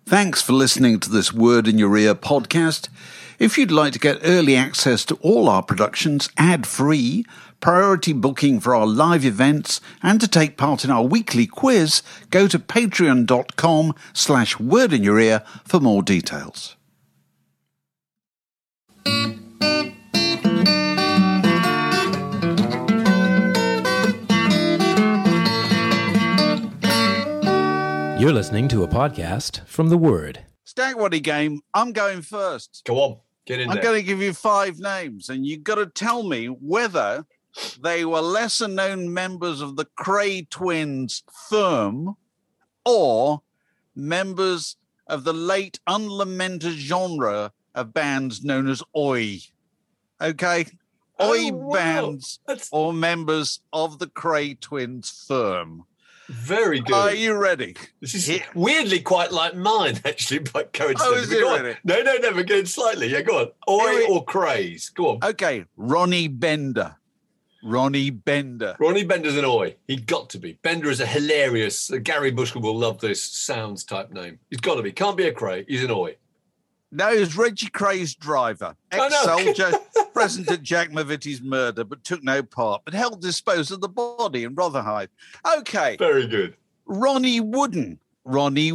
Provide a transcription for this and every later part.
Thanks for listening to this Word in Your Ear podcast. If you'd like to get early access to all our productions ad-free, priority booking for our live events, and to take part in our weekly quiz, go to patreon.com/wordinyourear for more details. You're listening to a podcast from The Word. Stagwaddy game, I'm going first. Go on, get in there. I'm going to give you 5 names, and you've got to tell me whether they were lesser-known members of the Kray twins firm or members of the late unlamented genre of bands known as Oi. Okay? Oi bands or members of the Kray twins firm. Very good. Are you ready? This is weirdly quite like mine, actually, by coincidence. Oh, is it really? No, never again, slightly. Yeah, go on. Oi or Craze? Go on. Okay, Ronnie Bender. Ronnie Bender's an Oi. He got to be. Bender is a hilarious, Gary Bushell will love this sounds type name. He's got to be. Can't be a Cray. He's an Oi. No, he was Reggie Cray's driver, ex-soldier, present at Jack Mavitti's murder, but took no part, but helped dispose of the body in Rotherhithe. Okay. Very good. Ronnie Wooden. Oi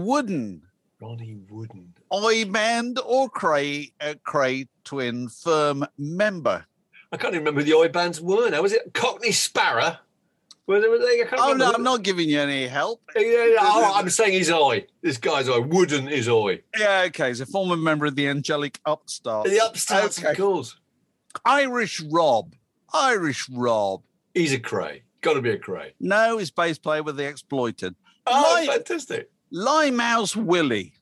band or Kray twin firm member? I can't even remember who the Oi bands were now. Was it Cockney Sparrow? Were they? No, I'm not giving you any help. I'm saying he's Oi. This guy's Oi. Wooden is Oi. Yeah, okay. He's a former member of the Angelic Upstarts. The Upstarts, okay. Of course. Irish Rob. He's a Cray. Got to be a Cray. No, he's bass player with The Exploited. Oh, fantastic. Limehouse Willie.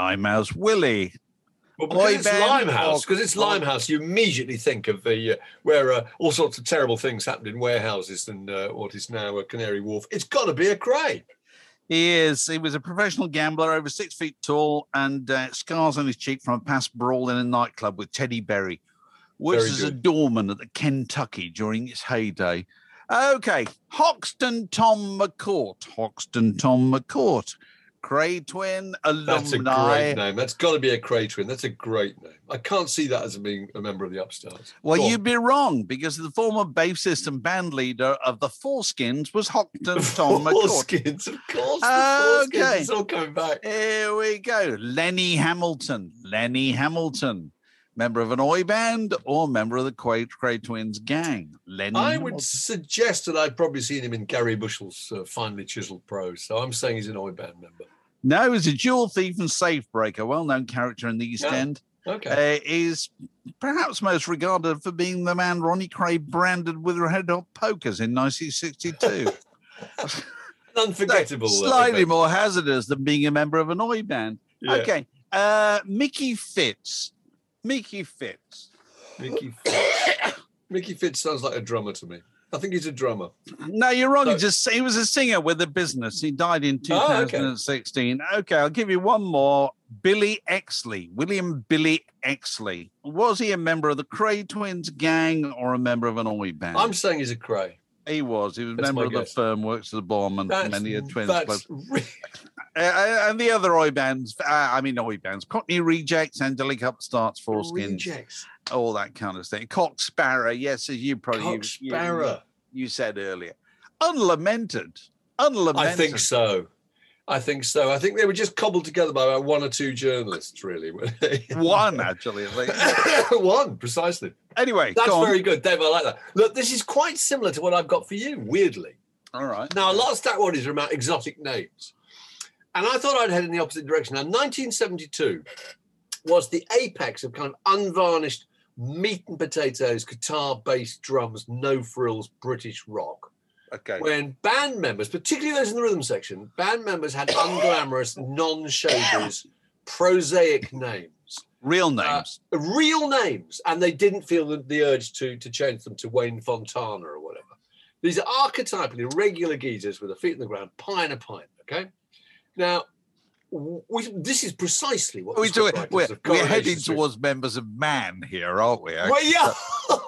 Well, because it's Limehouse, you immediately think of the where all sorts of terrible things happened in warehouses and what is now a Canary Wharf. It's got to be a Cray. He is. He was a professional gambler, over 6 feet tall, and scars on his cheek from a past brawl in a nightclub with Teddy Berry, which was a doorman at the Kentucky during its heyday. Okay, Hoxton Tom McCourt. Kray twin alumni. That's a great name. That's got to be a Kray twin. That's a great name. I can't see that as being a member of the Upstarts. Well, you'd be wrong, because the former bassist and band leader of the Foreskins was Hoxton Tom McCourt. Foreskins, of course. Okay. It's all coming back. Here we go. Lenny Hamilton. Member of an Oi band or member of the Kray twins gang? I would suggest that I've probably seen him in Gary Bushell's finely chiseled prose. So I'm saying he's an Oi band member. No, he's a jewel thief and safe breaker, well-known character in the East End. Okay. Is perhaps most regarded for being the man Ronnie Kray branded with red hot pokers in 1962. Unforgettable. Slightly more hazardous than being a member of an Oi band. Yeah. Okay. Mickey Fitz. Mickey Fitz sounds like a drummer to me. I think he's a drummer. No, you're wrong. He was a singer with a business. He died in 2016. Okay, I'll give you one more. William Billy Exley. Was he a member of the Kray twins gang or a member of an Oi band? I'm saying he's a Kray. He was. He was a member of the firm, works at the bomb, and many a twins clubs. And the other Oi bands, Cockney Rejects, Angelic Upstarts, Foreskins, all that kind of thing. Cock Sparrow, yes, as you probably you said earlier. Unlamented. I think so. I think they were just cobbled together by about 1 or 2 journalists, really. One, actually. One, precisely. Anyway, that's very good, Dave. I like that. Look, this is quite similar to what I've got for you, weirdly. All right. Now, a lot of Stagwaddies are about exotic names. And I thought I'd head in the opposite direction. Now, 1972 was the apex of kind of unvarnished meat and potatoes, guitar, bass, drums, no frills, British rock. Okay. When band members, particularly those in the rhythm section, band members had unglamorous, non-showbiz, prosaic names. Real names. And they didn't feel the urge to change them to Wayne Fontana or whatever. These are archetypally regular geezers with their feet in the ground, pie in a pint, okay? Now, this is precisely what we're heading towards members of Man here, aren't we? Well, yeah.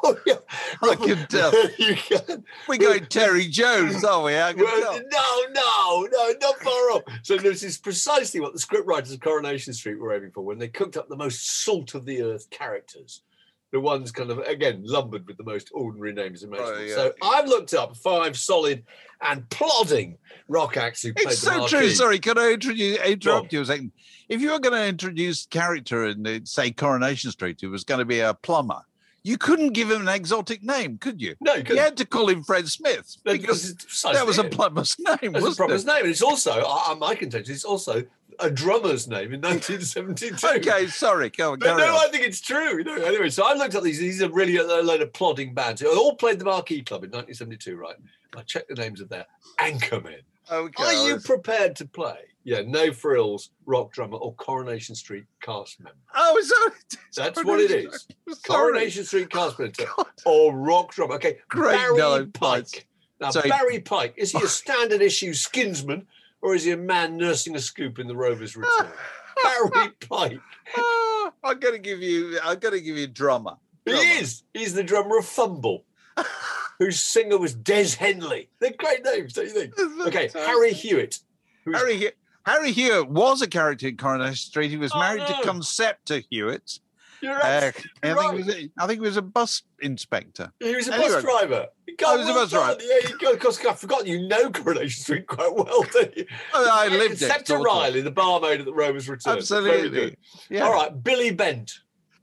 Oh, yeah. I can tell. You can. We're going Terry Jones, are we? I can tell. No, not far off. So this is precisely what the scriptwriters of Coronation Street were aiming for when they cooked up the most salt of the earth characters. The ones kind of, again, lumbered with the most ordinary names imaginable. Right, yeah. So I've looked up 5 solid and plodding rock acts who played It's the so marquee. true. Sorry, can I interrupt you a second? If you were going to introduce a character in, say, Coronation Street who was going to be a plumber, you couldn't give him an exotic name, could you? No, you You couldn't. had to call him Fred Smith because that was a plumber's name, That's a wasn't plumber's it? name. And it's also, my contention, it's also a drummer's name in 1972. Okay, sorry. Go on, No, carry on. I think it's true. No, anyway, so I looked at these. These are really a load of plodding bands. They all played the Marquee Club in 1972, right? I checked the names of their anchormen. Okay. Are you prepared to play? Yeah, No Frills, rock drummer, or Coronation Street cast member? Oh, That's what it is. Sorry. Coronation Street cast member God. or rock drummer. Okay, Great Barry knowledge, Pike. Now, So- Barry Pike, is he a standard issue skinsman or is he a man nursing a scoop in the Rovers' return? Barry Pike. Ah, I'm going to give you drummer. He is. He's the drummer of Fumble, whose singer was Des Henley. They're great names, don't you think? Okay, Harry Hewitt. who's- Harry Hewitt was a character in Coronation Street. He was Oh, married no. to Concepta Hewitt. You're I absolutely right. think he was a bus inspector. He was a Anyway. bus driver. Oh, he was a bus driver. Yeah, of course, I've forgotten you know Coronation Street quite well, don't you? I lived next Except door to to it. Riley, the barmaid at the Rovers' return. Very Absolutely. good. Yeah. All right, Billy Bent.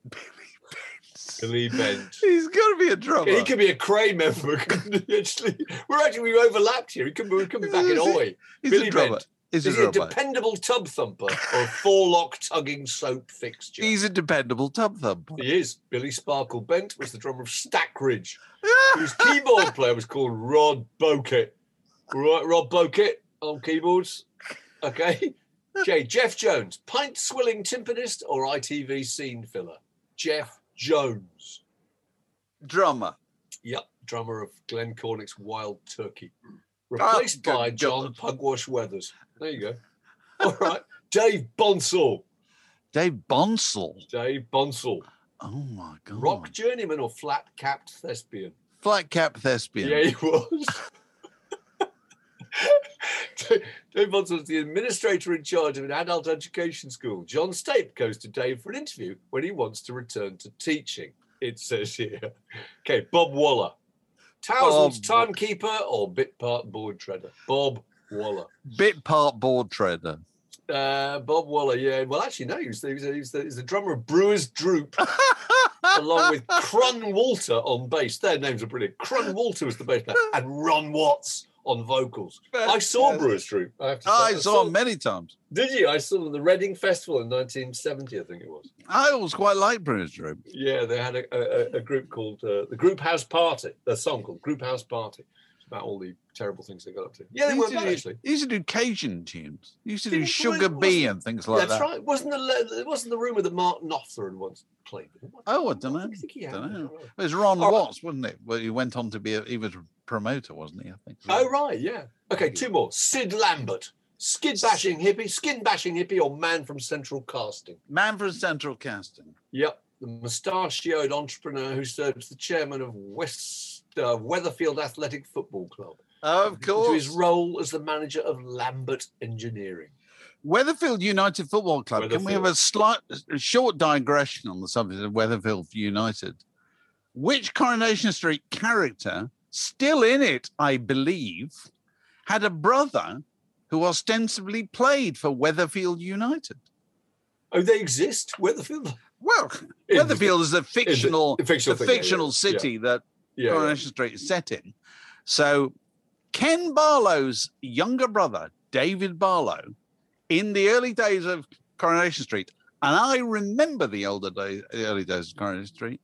Billy Bent. He's got to be a drummer. He could be a Cray member. couldn't he? we overlapped here. He could be back in Oi. He's Billy a drummer. Bent. He's Is a he a drummer. dependable tub thumper or a four-lock tugging soap fixture? He's a dependable tub thumper. He is. Billy Sparkle Bent was the drummer of Stackridge, whose keyboard player was called Rod Bokett. Right, Rod Bokett on keyboards. Okay. Okay, Jeff Jones, pint-swilling timpanist or ITV scene filler? Jeff Jones. Drummer. Yep, drummer of Glenn Cornick's Wild Turkey. Replaced by good John God. Pugwash Weathers. There you go. All right. Dave Bonsall. Dave Bonsall. Dave Bonsall. Oh my God. Rock journeyman or flat-capped thespian? Flat cap thespian. Yeah, he was. Dave Bonsall is the administrator in charge of an adult education school. John Stape goes to Dave for an interview when he wants to return to teaching. It says here. Okay, Bob Waller. Towson's Bob- timekeeper or bit part board treader? Bob Waller. Bit part board trader. Bob Waller, yeah. Well, actually, no, he's the drummer of Brewers Droop, along with Crun Walter on bass. Their names are brilliant. Crun Walter was the bass player, and Ron Watts on vocals. I saw Fantastic. Brewers Droop. I have to say. I saw him many times. Did you? I saw them at the Reading Festival in 1970, I think it was. I always quite liked Bruce Droop. Yeah, they had a group called the Group House Party. Their song called Group House Party. It's about all the terrible things they got up to. Yeah, they were bad, actually. He used to do Cajun tunes. He used to do Well, Sugar it Bee wasn't- and things like That's that. right. Wasn't the rumour that Mark Knopfler had once played with him? Oh, I don't know. I think he had. Don't know. I don't know. It was Ron All right. Watts, wasn't it? Well, he went on to be he was a promoter, wasn't he? I think. Oh, right, yeah. Okay, two more. Sid Lambert. Skin bashing hippie, or man from Central Casting? Man from Central Casting. Yep, the mustachioed entrepreneur who served as the chairman of Weatherfield Athletic Football Club. Oh, of To his course. role as the manager of Lambert Engineering. Weatherfield United Football Club. Can we have a short digression on the subject of Weatherfield United? Which Coronation Street character, still in it, I believe, had a brother who ostensibly played for Weatherfield United? Oh, they exist? Weatherfield? Well, In- Weatherfield is the fictional, the fictional thing, yeah. city that Yeah. Coronation Street is set in. So Ken Barlow's younger brother, David Barlow, in the early days of Coronation Street, and I remember the early days of Coronation Street,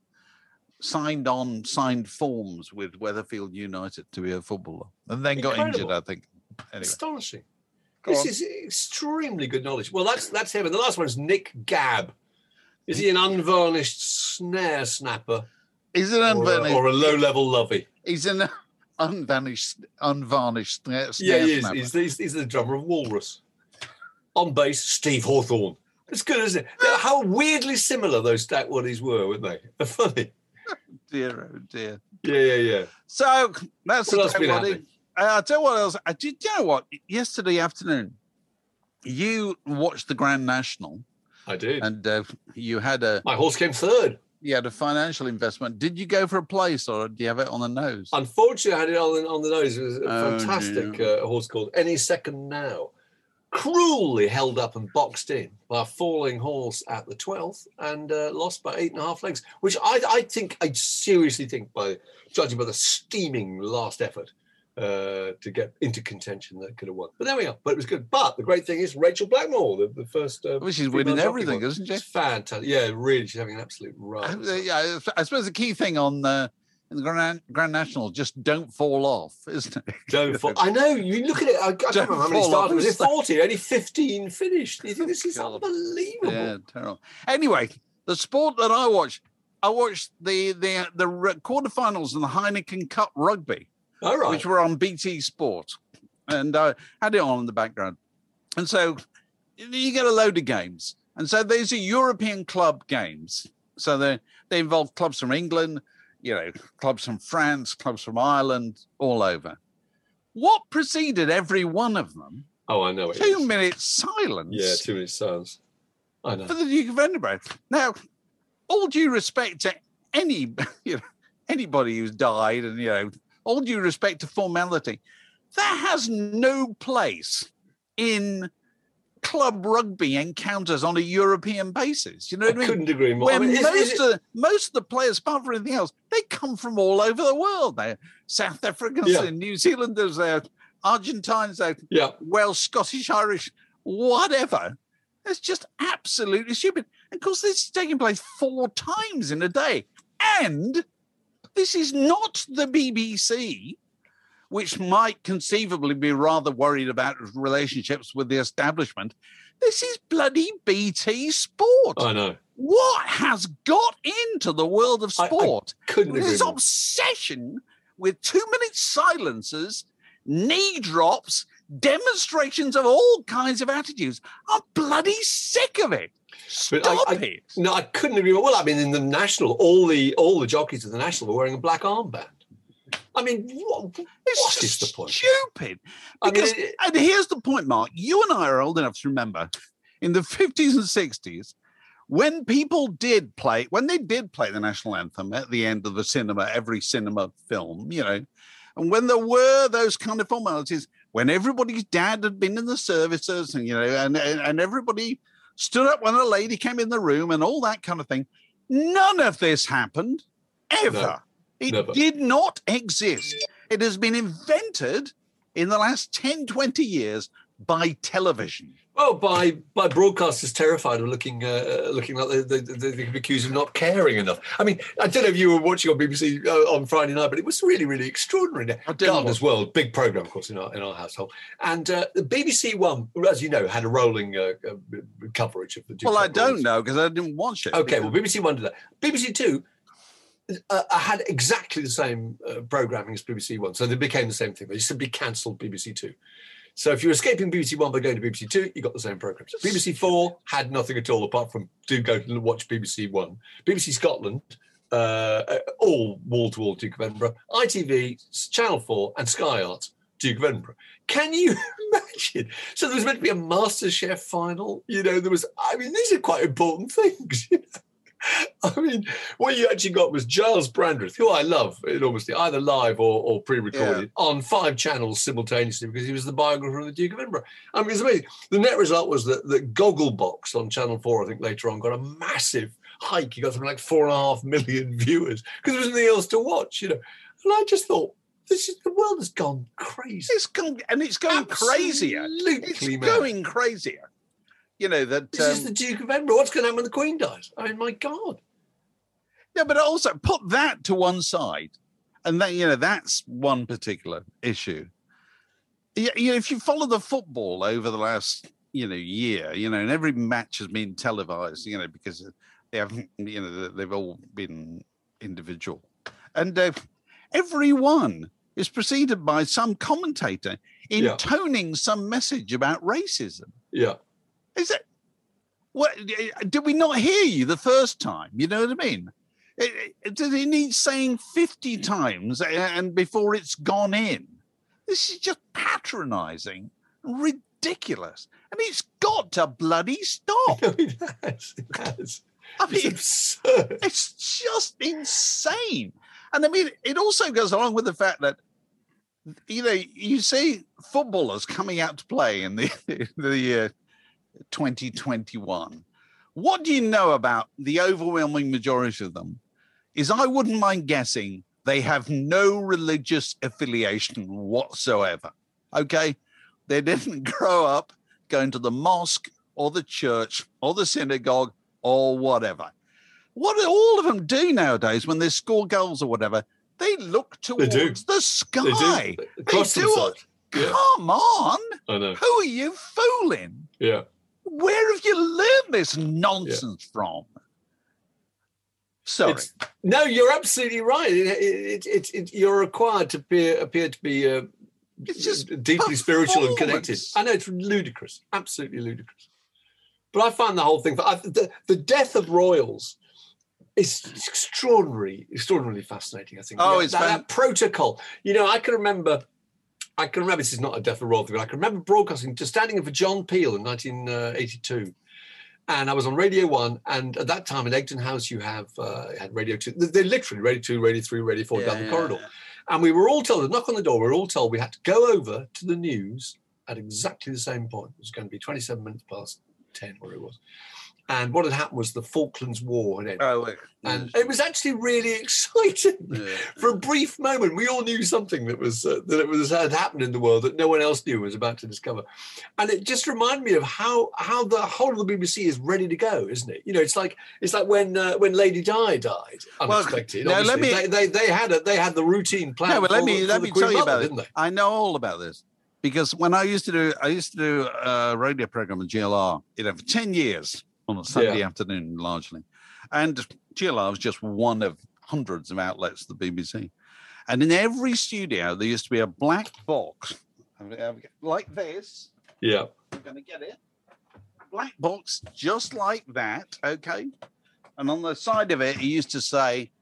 signed forms with Weatherfield United to be a footballer, and then got Incredible. injured, I think. Anyway, Astonishing. Go This on. is extremely good knowledge. Well, that's him. And the last one is Nick Gabb. Is he an unvarnished snare snapper He's an or a low-level lovey? He's an unvarnished snare Yeah, he is. snapper. He's the drummer of Walrus. On bass, Steve Hawthorne. It's good, isn't it? How weirdly similar those Stackwoodies were, weren't they? They're funny. Dear, oh dear. Yeah. So that's What the else been day, happening? buddy. I'll tell you what else. You know what? Yesterday afternoon, you watched the Grand National, I did. and you had a My horse came third. financial investment. Did you go for a place, or do you have it on the nose? Unfortunately, I had it on the nose. It was a Oh, fantastic dear. horse called Any Second Now. Cruelly held up and boxed in by a falling horse at the 12th and lost by 8.5 lengths, which I seriously think, judging by the steaming last effort, to get into contention, that could have won. But there we are. But it was good. But the great thing is Rachel Blackmore, the first. Well, she's female winning jockey everything, won. isn't she? It's fantastic. Yeah, really, she's having an absolute run. Yeah, I suppose the key thing on in the Grand National, just don't fall off, isn't it? Don't fall. I know. You look at it. I can't remember how many fall off. started. Was it 40? Only 15 finished. You think this is God. unbelievable? Yeah, terrible. Anyway, the sport that I watched the quarterfinals in the Heineken Cup rugby, All right. which were on BT Sport, and I had it on in the background. And so you get a load of games, and so these are European club games. So they involve clubs from England, clubs from France, clubs from Ireland, all over. What preceded every one of them? Oh, I know it. 2 minutes silence. Yeah, 2 minutes silence. I know. For the Duke of Edinburgh. Now, all due respect to anybody who's died, and all due respect to formality, that has no place in club rugby encounters on a European basis. You know what I mean? Couldn't agree more. Where I mean, most of the players, apart from anything else, they come from all over the world. They're South Africans, Yeah. they're New Zealanders, they're Argentines, they're Yeah. Welsh, Scottish, Irish, whatever. It's just absolutely stupid. And of course, this is taking place 4 times in a day. And this is not the BBC, which might conceivably be rather worried about relationships with the establishment. This is bloody BT Sport. I know. What has got into the world of sport? Couldn't agree This more. obsession with 2 minute silences, knee drops, demonstrations of all kinds of attitudes. I'm bloody sick of it. But Stop it. No, I couldn't agree more. Well, I mean, in the National, all the jockeys of the National were wearing a black armband. I mean, what It's is just the point? stupid. I mean, Because, and here's the point, Mark. You and I are old enough to remember in the 50s and 60s, when they did play the national anthem at the end of every cinema film, and when there were those kind of formalities, when everybody's dad had been in the services, and and everybody stood up when a lady came in the room and all that kind of thing, none of this happened ever. No, it never. did not exist. It has been invented in the last 10, 20 years by television. Oh, by broadcasters terrified of looking like they could be accused of not caring enough. I mean, I don't know if you were watching on BBC on Friday night, but it was really, really extraordinary. Gardener's World, big programme, of course, in our household. And the BBC One, as you know, had a rolling coverage of the Duke. Well, I don't know because I didn't watch it. Okay, well, BBC One did that. BBC Two had exactly the same programming as BBC One, so they became the same thing. They simply cancelled BBC Two. So if you're escaping BBC One by going to BBC Two, you got the same programs. BBC Four had nothing at all apart from do go and watch BBC One. BBC Scotland, all wall-to-wall Duke of Edinburgh. ITV, Channel 4 and Sky Arts, Duke of Edinburgh. Can you imagine? So there was meant to be a MasterChef final. These are quite important things. I mean, what you actually got was Giles Brandreth, who I love enormously, either live or pre-recorded, on 5 channels simultaneously because he was the biographer of the Duke of Edinburgh. I mean, it's amazing. The net result was that Gogglebox on Channel 4, I think later on, got a massive hike. He got something like 4.5 million viewers because there was nothing else to watch, And I just thought, the world has gone crazy. It's going crazier. It's mad. going crazier. That This is the Duke of Edinburgh. What's going to happen when the Queen dies? I mean, my God. Yeah, but also put that to one side, and that's one particular issue. If you follow the football over the last year, and every match has been televised, because they haven't, they've all been individual, and every one is preceded by some commentator intoning some message about racism. Yeah. Is it? What did we not hear you the first time? You know what I mean? Does it need saying 50 times and before it's gone in? This is just patronising, ridiculous, and it's got to bloody stop. No, it has. It has. I mean, It's absurd. it's just insane. And I mean, it also goes along with the fact that, you know, you see footballers coming out to play in the year 2021. What do you know about the overwhelming majority of them is I wouldn't mind guessing they have no religious affiliation whatsoever. Okay? They didn't grow up going to the mosque or the church or the synagogue or whatever. What do all of them do nowadays when they score goals or whatever? They look towards the sky. They do. Across They the do side. it. Yeah. Come on. I know. Who are you fooling? Yeah. Where have you learned this nonsense from? Sorry. No, you're absolutely right. You're required to appear to be It's just deeply spiritual and connected. performance. I know, it's ludicrous, absolutely ludicrous. But I find the whole thing, the death of royals is extraordinarily fascinating, I think. Oh, Yeah, it's that protocol. You know, I can remember, this is not a death of royalty, but I can remember broadcasting, just standing in for John Peel in 1982. And I was on Radio 1, and at that time in Egton House, you had Radio 2. They're literally Radio 2, Radio 3, Radio 4 down the corridor. Yeah. And we were all told, a knock on the door, we were all told we had to go over to the news at exactly the same point. It was going to be 27 minutes past 10, whatever it was. And what had happened was the Falklands War had ended. Oh, And it was actually really exciting. yeah. For a brief moment, we all knew something that had happened in the world that no one else knew, was about to discover. And it just reminded me of how the whole of the BBC is ready to go, isn't it? You know, it's like when Lady Di died, unexpected. Well, now Obviously, they had the routine plan. No, but let me Queen tell you Mother, about it. didn't they? I know all about this because when I used to do a radio program at GLR, for 10 years on a Sunday afternoon, largely, and GLR was just one of hundreds of outlets of the BBC, and in every studio there used to be a black box like this. Yeah. I'm going to get it. Black box just like that, okay? And on the side of it, he used to say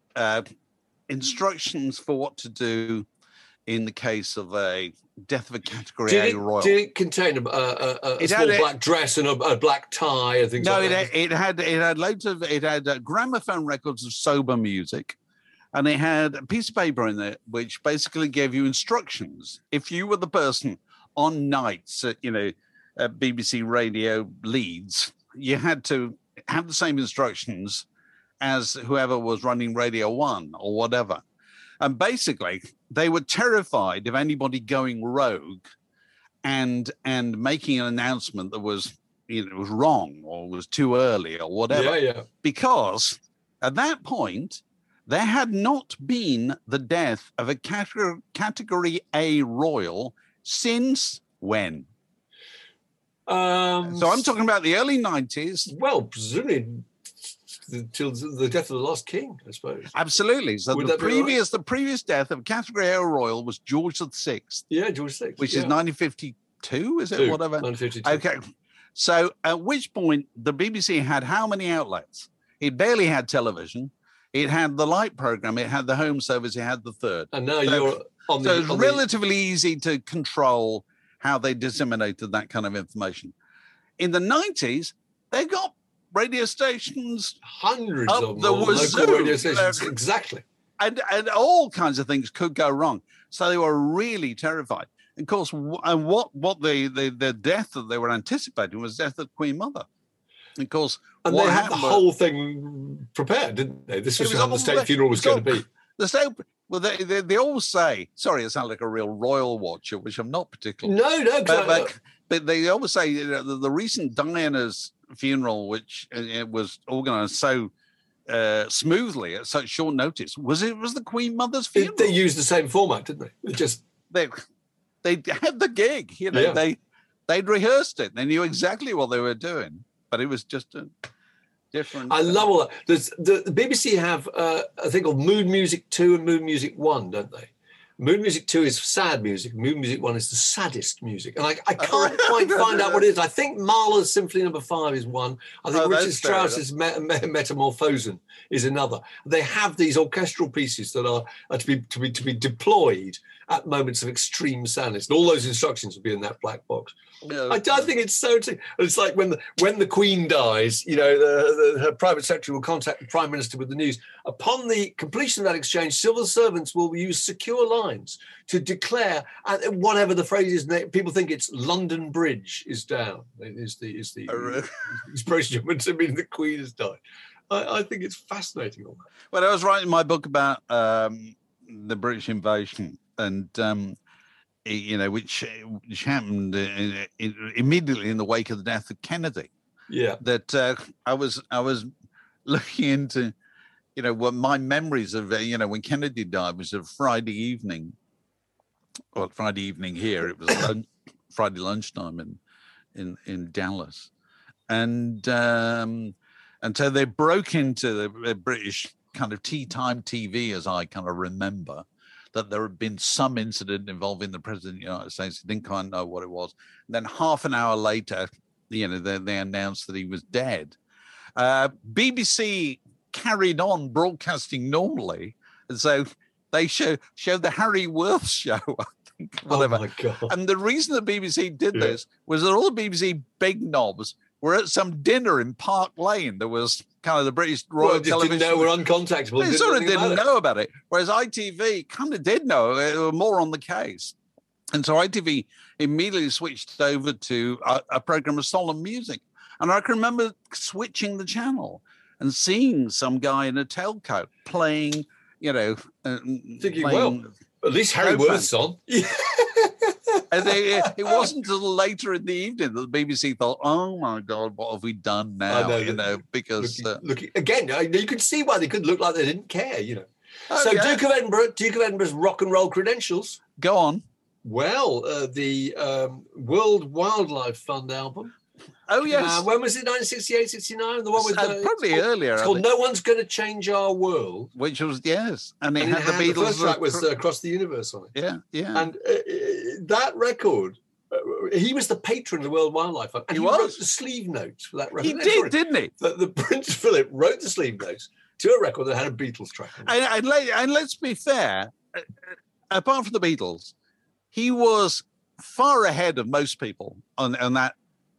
instructions for what to do in the case of a death of a Category A royal. Did it contain a small black dress and a black tie and things like that? No, it had gramophone records of sober music, and it had a piece of paper in there which basically gave you instructions. If you were the person on nights at BBC Radio Leeds, you had to have the same instructions as whoever was running Radio 1 or whatever. And basically, they were terrified of anybody going rogue and making an announcement that was was wrong or was too early or whatever. Yeah. Because at that point, there had not been the death of a Category A royal since when? So I'm talking about the early 90s. Well, presumably till the death of the last king, I suppose. Absolutely. So Would the that be right? previous death of Category A royal was George VI, Yeah, George VI. which is 1952, is it? Whatever. 1952. Okay. So at which point the BBC had how many outlets? It barely had television. It had the light program. It had the home service. It had the third. And now you're on the... So it's relatively easy to control how they disseminated that kind of information. In the 90s, they got radio stations hundreds up of the local wazoo. radio stations. Exactly. and all kinds of things could go wrong. So they were really terrified. And of course, and what the death that they were anticipating was the death of Queen Mother. And of course, And what they had the happened was- whole thing prepared, didn't they? This was It was how the all- state funeral was going to be. the state. Well, they always say. Sorry, I sound like a real royal watcher, which I'm not particularly. No, But they always say the recent Diana's funeral, which it was organised so smoothly at such short notice, was the Queen Mother's funeral. They used the same format, didn't they? It just they had the gig, they'd rehearsed it. They knew exactly what they were doing, but it was just a different. I love all that. The BBC have a thing called Mood Music 2 and Mood Music 1, don't they? Moon Music 2 is sad music. Moon Music 1 is the saddest music. And I can't quite find out what it is. I think Mahler's Symphony No. 5 is one. I think Richard Strauss's Metamorphosen is another. They have these orchestral pieces that are to be deployed at moments of extreme sadness. And all those instructions will be in that black box. Yeah. I think it's so... It's like when the Queen dies, her private secretary will contact the Prime Minister with the news. Upon the completion of that exchange, civil servants will use secure lines to declare, whatever the phrase is, people think it's London Bridge is down. Is the expression to mean the Queen has died. I think it's fascinating. All that. Well, I was writing my book about the British invasion, and which happened immediately in the wake of the death of Kennedy. Yeah, that I was looking into, what my memories of when Kennedy died was a Friday evening. Well, Friday evening here, it was Friday lunchtime in Dallas, and so they broke into the British kind of tea time TV, as I kind of remember, that there had been some incident involving the President of the United States. He didn't quite know what it was. And then half an hour later, they announced that he was dead. BBC carried on broadcasting normally, and so they showed the Harry Worth show, I think, whatever. Oh my God. And the reason the BBC did this was that all the BBC big knobs were at some dinner in Park Lane. There was kind of the British Royal Television. Didn't know we're uncontactable. They sort of didn't know about it. Whereas ITV kind of did know. They were more on the case. And so ITV immediately switched over to a program of solemn music. And I can remember switching the channel and seeing some guy in a tailcoat playing, thinking, well, at least Harry Worth's on. And it wasn't until later in the evening that the BBC thought, "Oh my God, what have we done now?" Because looking again, you could see why they could look like they didn't care. Duke of Edinburgh's rock and roll credentials. Go on. Well, the World Wildlife Fund album. Oh yes. When was it? 1968, 69? The one with probably earlier. It's called "No One's Going to Change Our World," which was and it had the Beatles. The first track was "Across the Universe" on it. Yeah. And that record, he was the patron of the World Wildlife Fund, and he wrote the sleeve notes for that record. He didn't he? The Prince Philip wrote the sleeve notes to a record that had a Beatles track on it. And let's be fair, apart from the Beatles, he was far ahead of most people on that.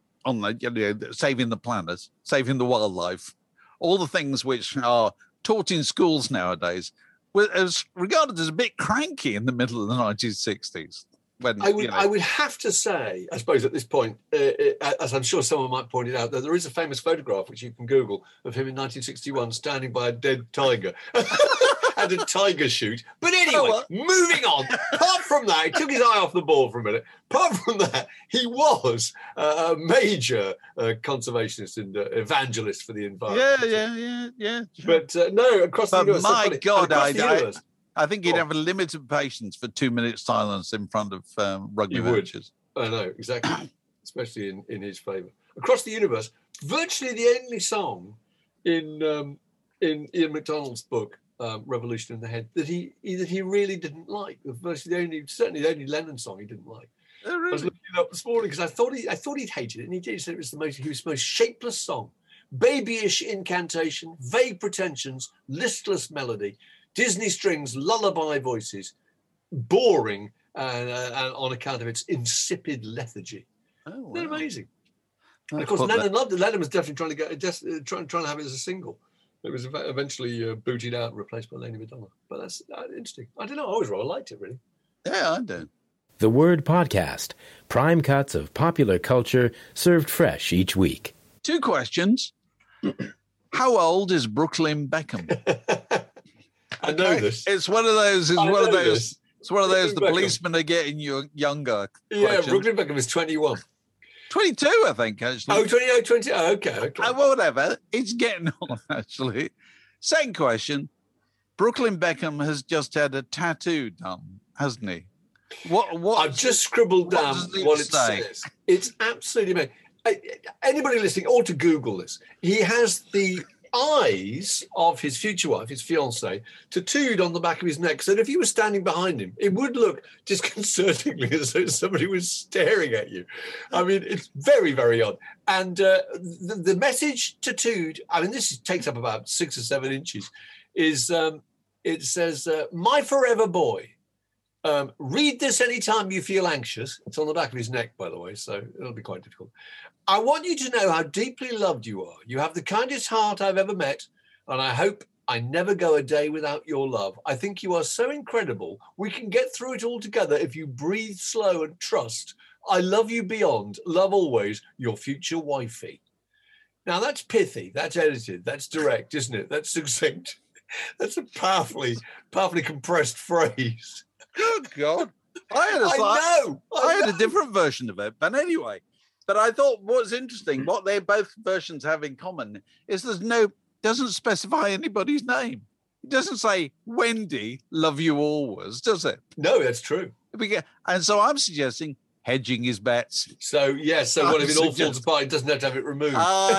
Saving the planet, saving the wildlife, all the things which are taught in schools nowadays, was regarded as a bit cranky in the middle of the 1960s. When I would have to say, I suppose at this point, as I'm sure someone might point it out, that there is a famous photograph which you can Google of him in 1961 standing by a dead tiger. Had a tiger shoot. But anyway, moving on. Apart from that, he took his eye off the ball for a minute. Apart from that, he was a major conservationist and evangelist for the environment. Yeah. But no, across the universe. My God, I think he'd have a limited patience for 2 minutes silence in front of rugby matches. I know, exactly. Especially in his favour. Across the universe, virtually the only song in Ian MacDonald's book, Revolution in the Head, that he really didn't like. Certainly the only Lennon song he didn't like. Oh, really? I was looking it up this morning because I thought he'd hated it, and he did. He said it was the most shapeless song, babyish incantation, vague pretensions, listless melody, Disney strings, lullaby voices, boring, and on account of its insipid lethargy. Oh, wow. Isn't that amazing? And of course, Lennon loved it. Lennon was definitely trying to have it as a single. It was eventually booted out and replaced by Lady Madonna. But that's interesting. I don't know. I always rather liked it, really. Yeah, I do. The Word Podcast. Prime cuts of popular culture served fresh each week. 2 questions. How old is Brooklyn Beckham? I know this. It's one of those. It's one of those. The Beckham. policemen are getting you younger. Yeah, questions. Brooklyn Beckham is 21. 22, I think, actually. Oh, 20. Oh, okay. Well, whatever. It's getting on, actually. Second question. Brooklyn Beckham has just had a tattoo done, hasn't he? What? I've just scribbled down what it says. It's absolutely amazing. Anybody listening ought to Google this. He has the eyes of his future wife, his fiancée, tattooed on the back of his neck, so that if you were standing behind him, it would look disconcertingly as though somebody was staring at you. I mean, it's very, very odd. And the message tattooed, I mean, this takes up about 6 or 7 inches, is it says, "My forever boy. Read this anytime you feel anxious." It's on the back of his neck, by the way, so it'll be quite difficult. "I want you to know how deeply loved you are. You have the kindest heart I've ever met, and I hope I never go a day without your love. I think you are so incredible. We can get through it all together if you breathe slow and trust. I love you beyond. Love always, your future wifey." Now, that's pithy, that's edited, that's direct, isn't it? That's succinct. That's a powerfully compressed phrase. Good God. I had a different version of it, but anyway. But I thought what's interesting, what they both versions have in common is doesn't specify anybody's name. It doesn't say Wendy, love you always, does it? No, that's true. And so I'm suggesting hedging his bets. So, yes, what if it all falls apart? It doesn't have to have it removed.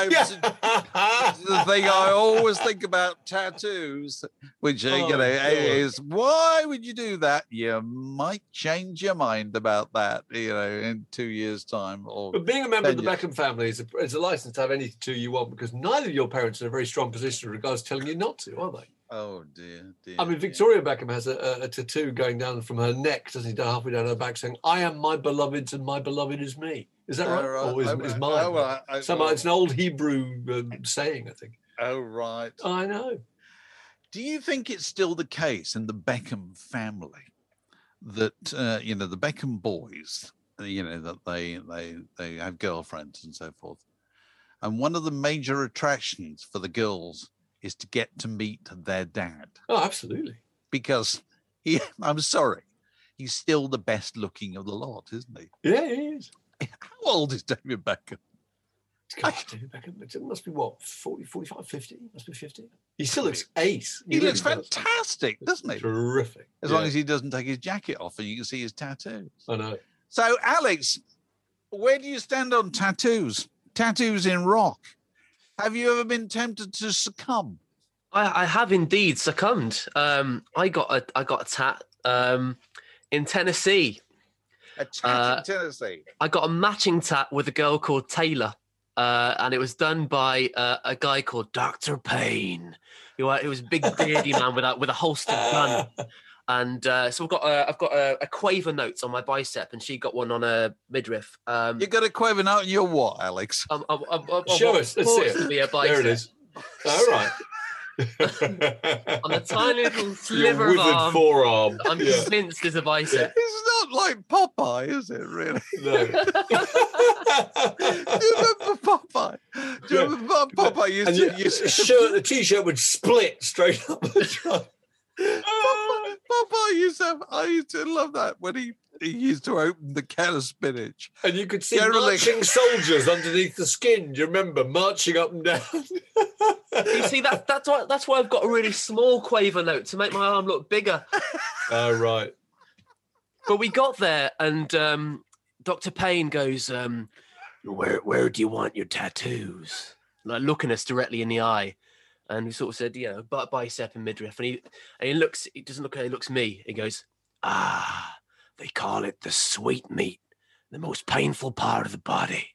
The thing I always think about tattoos, which is, why would you do that? You might change your mind about that, in 2 years' time. But being a member of the Beckham family is a license to have any tattoo you want, because neither of your parents are in a very strong position in regards to telling you not to, are they? Oh, dear. I mean, Victoria Beckham has a tattoo going down from her neck, doesn't it, halfway down her back, saying, "I am my beloved's and my beloved is me." Is that right? Or is mine? It's an old Hebrew saying, I think. Oh, right. I know. Do you think it's still the case in the Beckham family that, the Beckham boys, that they have girlfriends and so forth? And one of the major attractions for the girls is to get to meet their dad. Oh, absolutely. Because I'm sorry, he's still the best looking of the lot, isn't he? Yeah, he is. How old is David Beckham? Gosh, David Beckham, it must be 40, 45, 50? Must be 50. He still looks ace. He looks fantastic, doesn't he? Terrific. As long as he doesn't take his jacket off and you can see his tattoos. I know. So, Alex, where do you stand on tattoos? Tattoos in rock. Have you ever been tempted to succumb? I have indeed succumbed. I got a tat in Tennessee. A tat in Tennessee. I got a matching tat with a girl called Taylor, and it was done by a guy called Dr. Payne. He was a big beardy man with a holstered gun. And so I've got a Quaver note on my bicep, and she got one on a midriff. You got a Quaver note on your what, Alex? Show us. Let's see it. To be a bicep. There it is. All right. On a tiny little sliver of arm. Forearm. I'm convinced there's a bicep. It's not like Popeye, is it, really? No. Do you remember Popeye? Do you remember Popeye used to... The T-shirt would split straight up the trunk. Popeye I used to love that when he used to open the can of spinach. And you could see marching soldiers underneath the skin. Do you remember? Marching up and down. You see, that's why I've got a really small Quaver note to make my arm look bigger. Oh, right. But we got there, and Dr. Payne goes, where do you want your tattoos? Like looking us directly in the eye. And we sort of said, bicep and midriff. And he looks, he doesn't look at it, he looks at me. He goes, they call it the sweet meat, the most painful part of the body.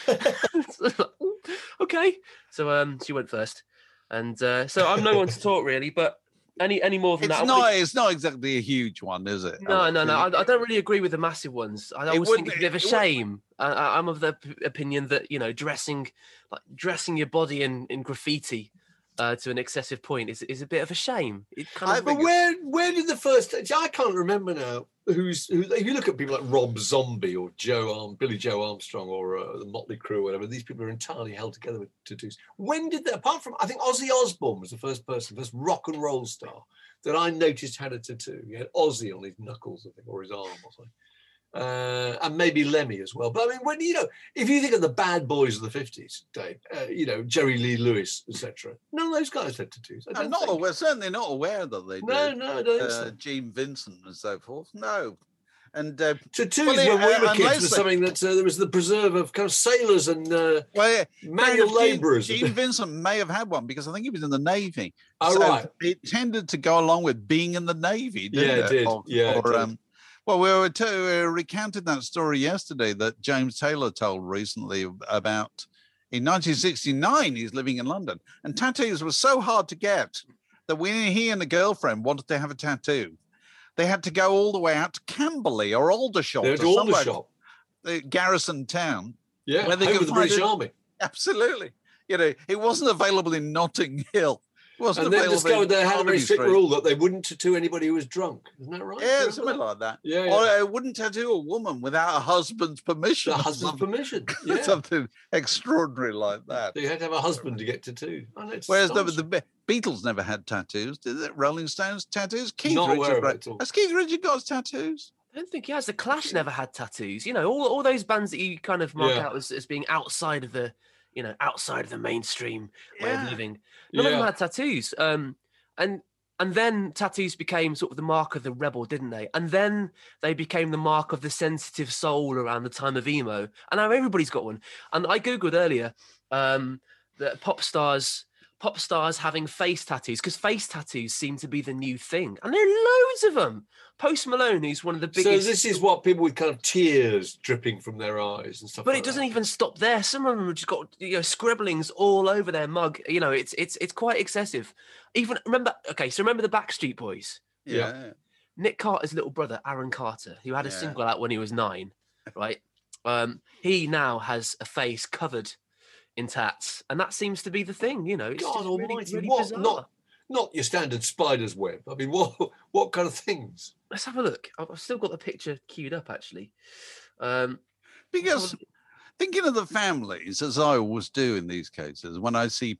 Okay. So she went first. And so I'm no one to talk really, but any more than that. It's not exactly a huge one, is it? No. I don't really agree with the massive ones. I always think it's a bit of a shame. I'm of the opinion that, dressing your body in graffiti to an excessive point is a bit of a shame. But where did the first? I can't remember now. If you look at people like Rob Zombie or Billy Joe Armstrong or the Motley Crue or whatever, these people are entirely held together with tattoos. When did that? Apart from, I think Ozzy Osbourne was the first rock and roll star that I noticed had a tattoo. He had Ozzy on his knuckles, I think, or his arm or something. And maybe Lemmy as well. But I mean, if you think of the bad boys of the 50s, Dave, Jerry Lee Lewis, etc., none of those guys had tattoos. We're certainly not aware that they did. No, I don't. Gene Vincent and so forth. No. And Tattoos well, when we were and kids Leslie- was something that there was the preserve of kind of sailors and well, manual Gene- labourers. Gene Vincent may have had one because I think he was in the Navy. Oh, So right. it tended to go along with being in the Navy, didn't Yeah, it did. Or- Yeah, it or, did. well, we were recounted that story yesterday that James Taylor told recently about in 1969, he's living in London, and tattoos were so hard to get that when he and a girlfriend wanted to have a tattoo, they had to go all the way out to Camberley or Aldershot, There's or somewhere, Aldershot. the garrison town. Yeah, where they home could of the find British it. Army. Absolutely. It wasn't available in Notting Hill. It wasn't And then available discovered in they had a very Carnaby strict Street. rule that they wouldn't tattoo anybody who was drunk. Isn't that right? Yeah, Remember something that? like that. Yeah, yeah. Or I wouldn't tattoo a woman without a husband's permission. The or husband's something- permission. Yeah. Something extraordinary like that. So you had to have a husband to get tattooed. I know, it's Whereas the astonishing. Beatles never had tattoos, did they? Rolling Stones tattoos. Keith Not aware of Richards. it at all. Has Keith Richards got tattoos? I don't think he has. The Clash never had tattoos. All those bands that you kind of mark Yeah. out as being outside of the, outside of the mainstream way of Yeah. living. None of them Yeah. had tattoos. And then tattoos became sort of the mark of the rebel, didn't they? And then they became the mark of the sensitive soul around the time of emo. And now everybody's got one. And I googled earlier that pop stars having face tattoos, because face tattoos seem to be the new thing, and there are loads of them. Post Malone, who's one of the So biggest. this is what people with kind of tears dripping from their eyes and stuff. But like it doesn't that. even stop there. Some of them have just got scribblings all over their mug. It's quite excessive. Even remember the Backstreet Boys. Yeah. Nick Carter's little brother, Aaron Carter, who had a Yeah. single out when he was 9, right? He now has a face covered in tats, and that seems to be the thing. It's God just really, Almighty! really What? bizarre. Not your standard spider's web. I mean, what kind of things? Let's have a look. I've still got the picture queued up, actually. Because thinking of the families, as I always do in these cases, when I see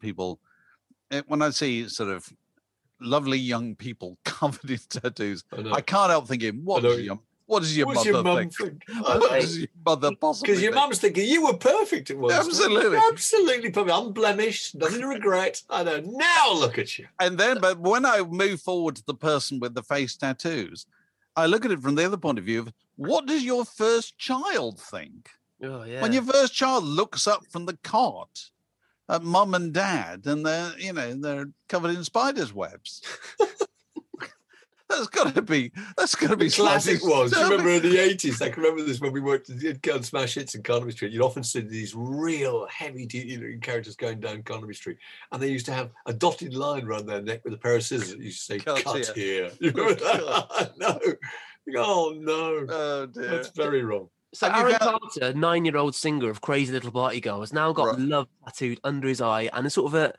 sort of lovely young people covered in tattoos, I know. I can't help thinking, what know. does your What's mother your mum think? think? What does your mother possibly Because your think? mum's thinking you were perfect at once. Absolutely. Absolutely perfect. Unblemished, nothing to regret. I know. Now look at you. And then, but when I move forward to the person with the face tattoos, I look at it from the other point of view of what does your first child think? Oh yeah. When your first child looks up from the cot at mum and dad and they're covered in spiders' webs. That's gotta be The classic slightly was, do you disturbing. remember in the 80s? I can remember this when we worked at Gun Smash Hits in Carnaby Street. You'd often see these real heavy characters going down Carnaby Street. And they used to have a dotted line around their neck with a pair of scissors that used to say, Cut cut here. here. You remember that? No. Oh, no. Oh dear. That's very wrong. So Have you Aaron found- Carter, 9-year-old singer of Crazy Little Party Girl, has now got Right. love tattooed under his eye and a sort of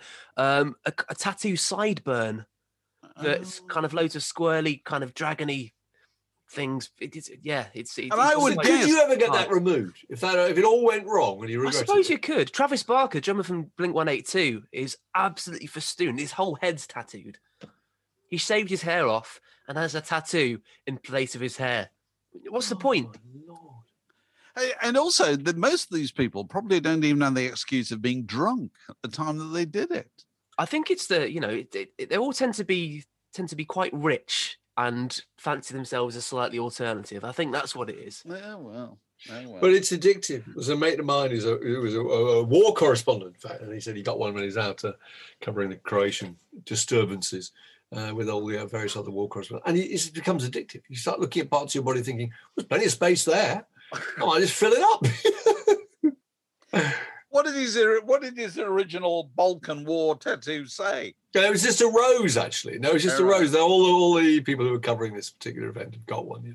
a tattoo sideburn that's kind of loads of squirrely, kind of dragony things. It's I would quite- guess- Could you ever get Right. that removed? If it all went wrong and you I regretted suppose it? you could. Travis Barker, drummer from Blink-182, is absolutely festooned. His whole head's tattooed. He shaved his hair off and has a tattoo in place of his hair. What's the point? Oh, Lord. And also, most of these people probably don't even have the excuse of being drunk at the time that they did it. I think it's they all tend to be quite rich and fancy themselves as slightly alternative. I think that's what it is. Oh, well. But it's addictive. There's a mate of mine who was a war correspondent, in fact, and he said he got one when he was out covering the Croatian disturbances with all the various other war correspondents. And it becomes addictive. You start looking at parts of your body thinking, there's plenty of space there. I might just fill it up. What did his original Balkan War tattoo say? Yeah, it was just a rose, actually. No, it was just a All right. rose. All the people who were covering this particular event have got one,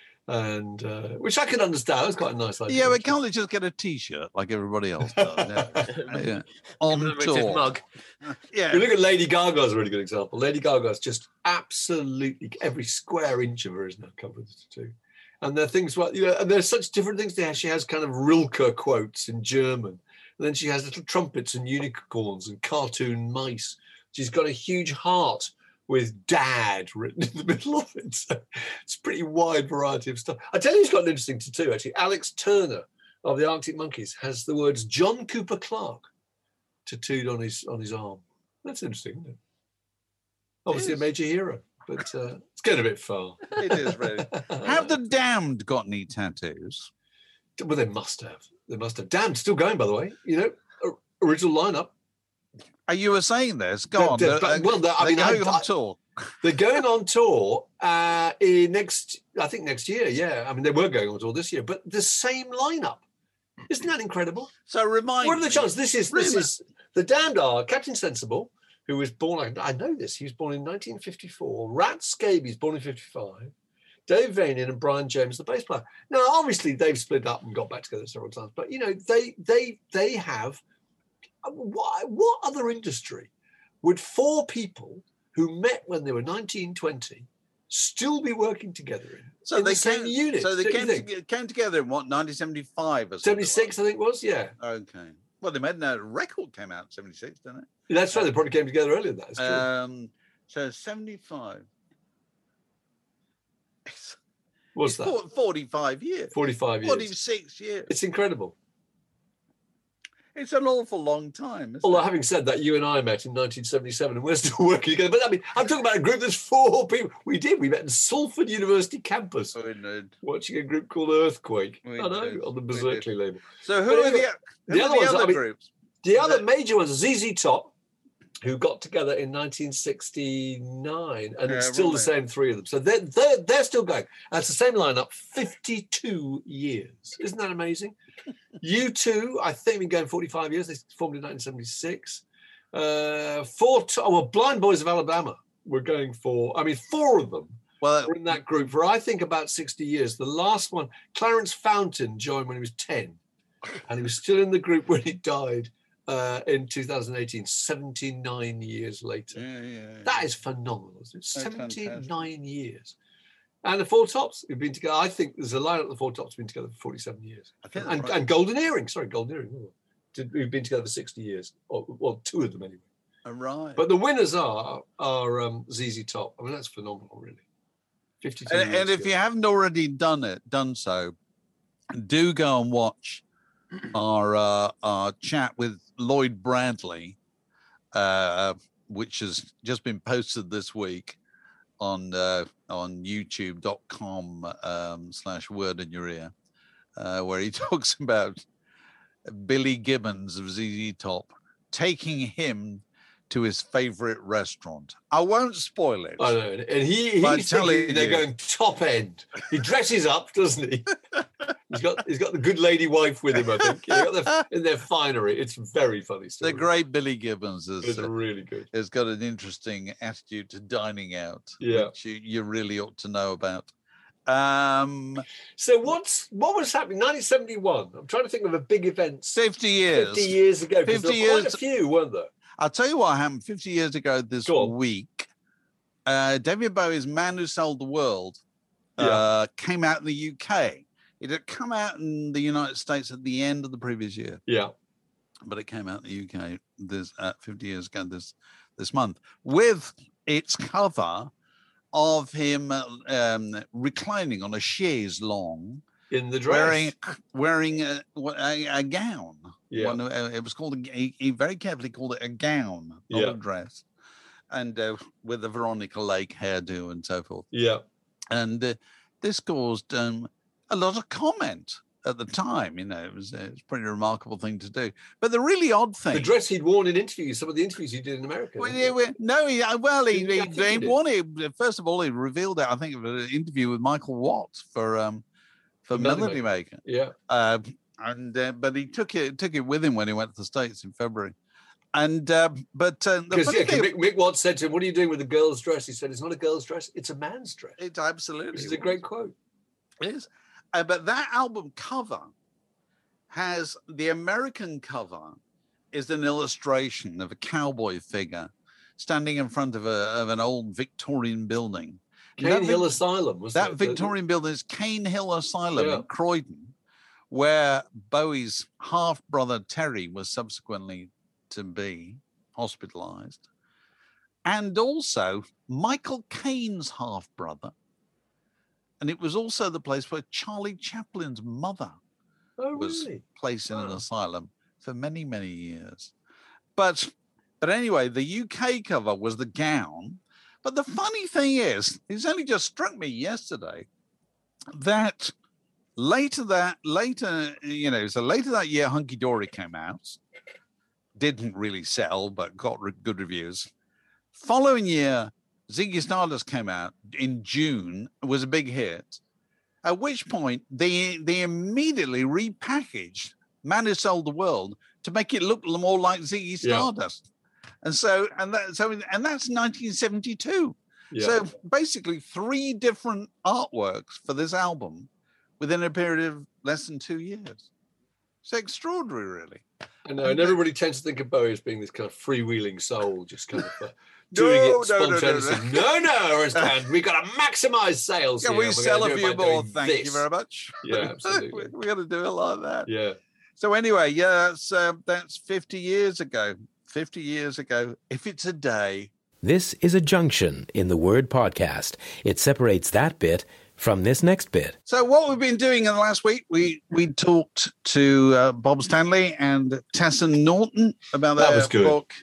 and which I can understand. It's quite a nice idea. Yeah, but can't they just get a T-shirt like everybody else does? Yeah. On Commemorative tour. mug. Yeah. You look at Lady Gaga as a really good example. Lady Gaga's just absolutely every square inch of her is now covered with a tattoo. And there are things like, and there's such different things there. She has kind of Rilke quotes in German. And then she has little trumpets and unicorns and cartoon mice. She's got a huge heart with dad written in the middle of it. So it's a pretty wide variety of stuff. I tell you, who's got an interesting tattoo, actually. Alex Turner of the Arctic Monkeys has the words John Cooper Clarke tattooed on his arm. That's interesting, isn't it? Obviously a major hero. but it's getting a bit far. It is really. Have the Damned got any tattoos? Well, they must have. They must have. Damned, still going, by the way. You know, original lineup. You were saying this. Go on. They're They're going on tour. They're going on tour next year. Yeah, I mean they were going on tour this year, but the same lineup. Isn't that incredible? So remind What are the me. chances? This is the Damned are Captain Sensible, who was born. I know this. He was born in 1954. Rat Scabies, born in 55. Dave Vanian and Brian James, the bass player. Now, obviously, they've split up and got back together several times, but you know they have. What other industry would four people who met when they were 19, 20 still be working together in? So in they the same unit. So they came together in what, 1975 or something? 76, I think it was. Yeah. Okay. Well, they made a record came out in 76, didn't it? That's right. They probably came together earlier than that. It's true. So 75. What's that? 45 years. 45 years. 46 years. It's incredible. It's an awful long time. Isn't Although, it? having said that, you and I met in 1977 and we're still working together. But I mean, I'm talking about a group that's four people. We met in Salford University campus Oh, no. watching a group called Earthquake. We I know, did. on the We Berserkly label. So who But are anyway, the other ones, I mean, groups? The other major ones, ZZ Top, who got together in 1969, and it's still the same three of them. So they're still going. That's the same lineup, 52 years. Isn't that amazing? U2, I think, been going 45 years. They formed in 1976. Blind Boys of Alabama were going for. I mean, four of them Well, were in that group for I think about 60 years. The last one, Clarence Fountain, joined when he was 10, and he was still in the group when he died. In 2018, 79 years later. yeah. That is phenomenal. Isn't it? That's 79 fantastic. years. And the Four Tops have been together. I think there's a lineup of the Four Tops have been together for 47 years. I think And, that's right. and Golden Earring. Sorry, Golden Earring. We've been together for 60 years. Well, two of them anyway. Right. But the winners are ZZ Top. I mean, that's phenomenal, really. 52 years and if together. you haven't already done so, do go and watch our chat with Lloyd Bradley, which has just been posted this week on youtube.com/word in your ear, where he talks about Billy Gibbons of ZZ Top taking him to his favorite restaurant. I won't spoil it. I know, and he's thinking they're going top end. He dresses up, doesn't he? He's got the good lady wife with him, I think. In their finery. It's very funny story. The great Billy Gibbons It's really good. has got an interesting attitude to dining out, Yeah. which you really ought to know about. So what was happening? 1971. I'm trying to think of a big event 50 years. 50 years ago. 'Cause 50 there were quite years. a few, weren't there? I'll tell you what happened 50 years ago this Go on. week. David Bowie's Man Who Sold the World came out in the UK. It had come out in the United States at the end of the previous year, Yeah. but it came out in the UK 50 years ago this month with its cover of him reclining on a chaise longue, In the dress. wearing a gown. Yeah. It was called. He very carefully called it a gown, not Yeah. a dress, and with a Veronica Lake hairdo and so forth. Yeah. And this caused a lot of comment at the time. You know, it was a pretty remarkable thing to do. But the really odd thing, The dress he'd worn in interviews, some of the interviews he did in America. well, didn't he? he I think he he did. won it. First of all, he revealed it. I think of an interview with Michael Watts for Melody Melody Maker. Yeah. But he took it with him when he went to the States in February. And the Because funny thing, Mick Watts said to him, "What are you doing with a girl's dress?" He said, "It's not a girl's dress; it's a man's dress." it's absolutely Which is a great quote. It is. But that album cover has the American cover is an illustration of a cowboy figure standing in front of an old Victorian building. Cane Hill Asylum was That Victorian building is Cane Hill Asylum in Croydon, where Bowie's half brother Terry was subsequently to be hospitalized, and also Michael Caine's half brother. And it was also the place where Charlie Chaplin's mother was placed in an asylum for many, many years. But anyway, the UK cover was the gown, But the funny thing is, it's only just struck me yesterday that later that year, Hunky Dory came out. Didn't really sell, but got good reviews. Following year, Ziggy Stardust came out in June, was a big hit. At which point, they immediately repackaged Man Who Sold the World to make it look more like Ziggy Stardust. And that's 1972. Yeah. So basically 3 different artworks for this album within a period of less than 2 years. It's extraordinary, really. I know, and everybody tends to think of Bowie as being this kind of freewheeling soul, just kind of doing it spontaneously. No, and we've got to maximise sales. Can we sell a few more? Thank you very much. Yeah, absolutely. we got to do it like that. Yeah. So anyway, that's 50 years ago. 50 years ago, if it's a day. This is a junction in the word podcast. It separates that bit from this next bit. So what we've been doing in the last week, we talked to Bob Stanley and Tessa Norton about their book,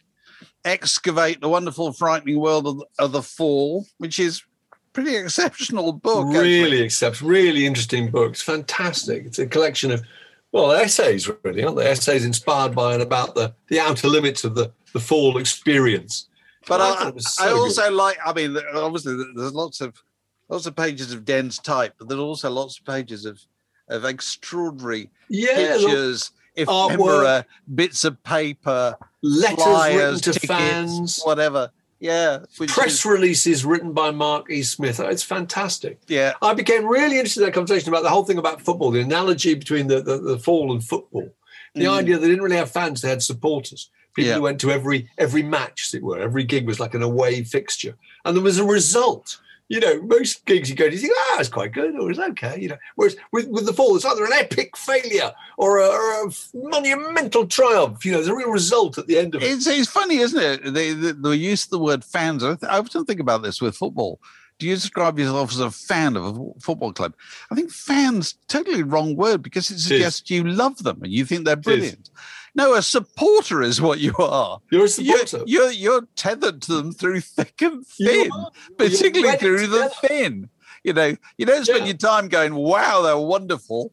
Excavate the Wonderful Frightening World of the Fall, which is a pretty exceptional book. Really exceptional, really interesting book. It's fantastic. It's a collection of, essays, really, aren't they? Essays inspired by and about the outer limits of the fall experience. But I also like, obviously there's lots of pages of dense type, but there's also lots of pages of extraordinary pictures, ephemera, bits of paper, letters flyers, written to tickets, fans, whatever. Yeah. Press releases written by Mark E. Smith. It's fantastic. Yeah. I became really interested in that conversation about the whole thing about football, the analogy between the fall and football. The idea they didn't really have fans, they had supporters. People who went to every match, as it were. Every gig was like an away fixture. And there was a result. Most gigs you go to, you think, it's quite good, or it's okay. Whereas with the fall, it's either an epic failure or a monumental triumph. There's a real result at the end of it. It's funny, isn't it? The use of the word fans. I often think about this with football. Do you describe yourself as a fan of a football club? I think fans, totally wrong word, because it suggests you love them and you think they're brilliant. No, a supporter is what you are. You're a supporter. You're tethered to them through thick and thin, particularly through the thin. You don't spend your time going, wow, they're wonderful.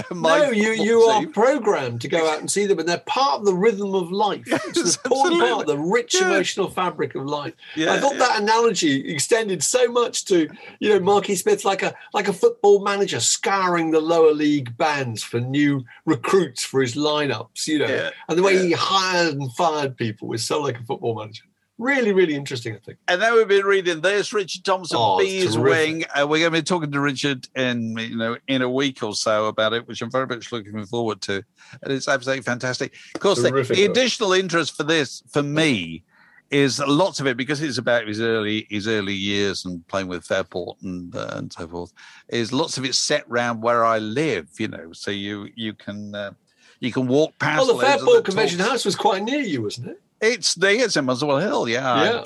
You are programmed to go out and see them, and they're part of the rhythm of life. It's an important part of the rich emotional fabric of life. Yeah, I thought that analogy extended so much to, Marky Smith, like a football manager scouring the lower league bands for new recruits for his lineups, and the way he hired and fired people was so like a football manager. Really, really interesting, I think. And then we've been reading this, Richard Thompson, Bees Wing. We're going to be talking to Richard in a week or so about it, which I'm very much looking forward to. And it's absolutely fantastic. Of course, the additional interest for this, for me, is lots of it, because it's about his early years and playing with Fairport and so forth, is lots of it set round where I live, so you can walk past. Well, the Fairport Convention House was quite near you, wasn't it? It's in Muswell Hill, yeah.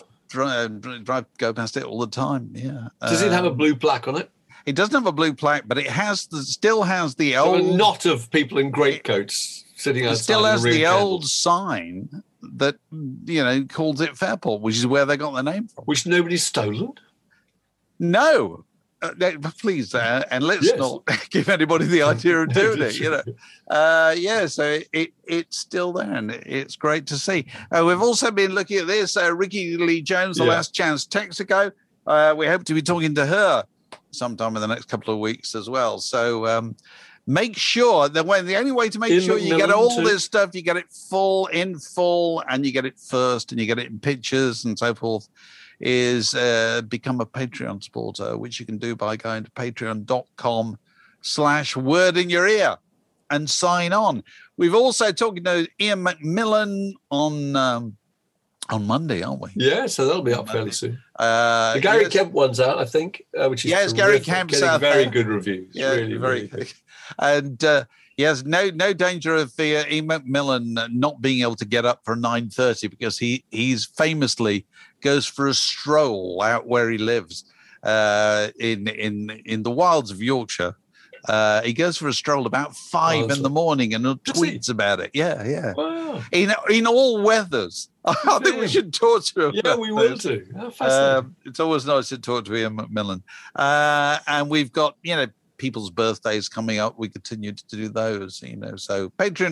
Go past it all the time, yeah. Does it have a blue plaque on it? It doesn't have a blue plaque, but it still has the old... a knot of people in greatcoats sitting outside. It still has the old sign that, calls it Fairport, which is where they got their name from. Which nobody's stolen? No. Please, and let's not give anybody the idea of doing it, so it's still there, and it's great to see. We've also been looking at this, Ricky Lee Jones, The Last Chance Texaco. We hope to be talking to her sometime in the next couple of weeks as well. So make sure that the only way to make sure you get all this stuff, you get it in full, and you get it first, and you get it in pictures and so forth, is become a Patreon supporter, which you can do by going to patreon.com/wordinyour-ear and sign on. We've also talked to Ian McMillan on Monday, aren't we? Yeah, so that'll be up fairly soon. The Gary Kemp one's out, I think, which is Gary Kemp's out very there. Good reviews. Yeah, really, very good. And yes, no danger of Ian McMillan not being able to get up for 9:30, because he's famously goes for a stroll out where he lives in the wilds of Yorkshire, He goes for a stroll about 5 in the morning and tweets about it. Yeah. Wow. In all weathers. I think we should talk to him. Yeah, we will do. How fascinating. It's always nice to talk to Ian McMillan. And we've got, people's birthdays coming up. We continue to do those, so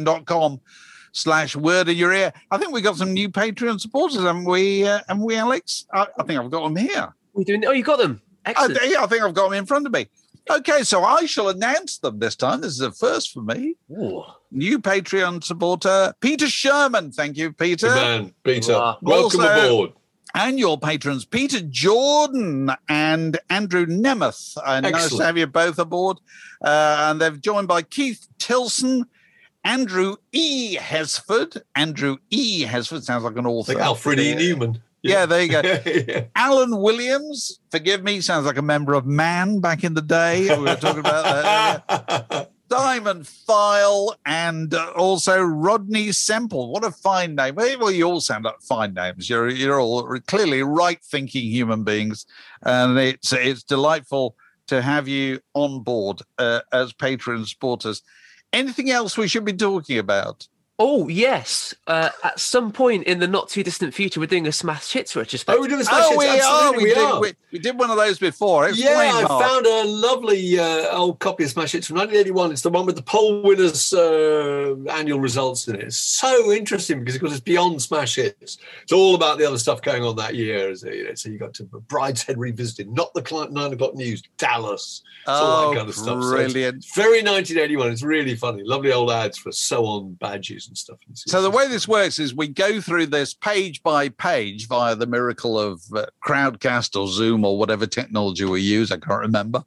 patreon.com/word in your ear. I think we got some new Patreon supporters, haven't we, Alex? I think I've got them here. We're doing. Oh, you got them. Excellent. I think I've got them in front of me. Okay, so I shall announce them this time. This is a first for me. Ooh. New Patreon supporter, Peter Sherman. Thank you, Peter. Good man, Peter. Wow. Welcome aboard. Annual patrons, Peter Jordan and Andrew Nemeth. Nice to have you both aboard. And they've joined by Keith Tilson, Andrew E. Hesford. Andrew E. Hesford sounds like an author. Like Alfred E. Newman. Yeah, there you go. Yeah. Alan Williams, forgive me, sounds like a member of Man back in the day. We were talking about that. Diamond File and also Rodney Semple. What a fine name. Well, you all sound like fine names. You're all clearly right-thinking human beings, and it's delightful to have you on board as patron supporters. Anything else we should be talking about? Oh, yes. At some point in the not too distant future, we're doing a Smash Hits retrospective. Oh, we're doing a Smash Hits. Absolutely, we are. We did one of those before. Explain, I found a lovely old copy of Smash Hits from 1981. It's the one with the poll winners' annual results in it. It's so interesting because, of course, it's beyond Smash Hits. It's all about the other stuff going on that year. So you got to Brideshead Revisited, not the 9 o'clock news, Dallas. All that kind of stuff. Brilliant. So it's very 1981. It's really funny. Lovely old ads for sew-on badges and stuff. So the way this works is we go through this page by page via the miracle of Crowdcast or Zoom or whatever technology we use. I can't remember.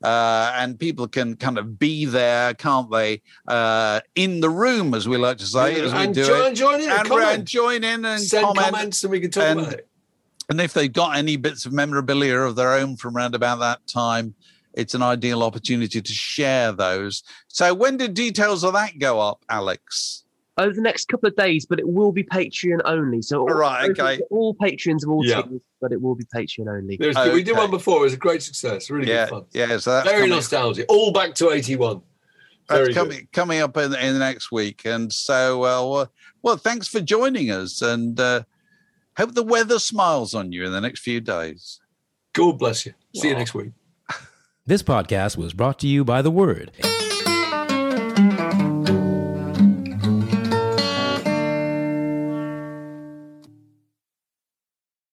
And people can kind of be there, can't they? In the room, as we like to say, as we join in and send comment. Comments, and we can talk about it. And if they've got any bits of memorabilia of their own from around about that time, it's an ideal opportunity to share those. So when did details of that go up, Alex? Over the next couple of days, but it will be Patreon only. So all patrons of all tiers, but it will be Patreon only. We did one before. It was a great success. Really good fun. Yeah, so that's very nostalgic. All back to 81. That's coming up in the next week. And so, well, thanks for joining us. And hope the weather smiles on you in the next few days. God bless you. See you next week. This podcast was brought to you by The Word.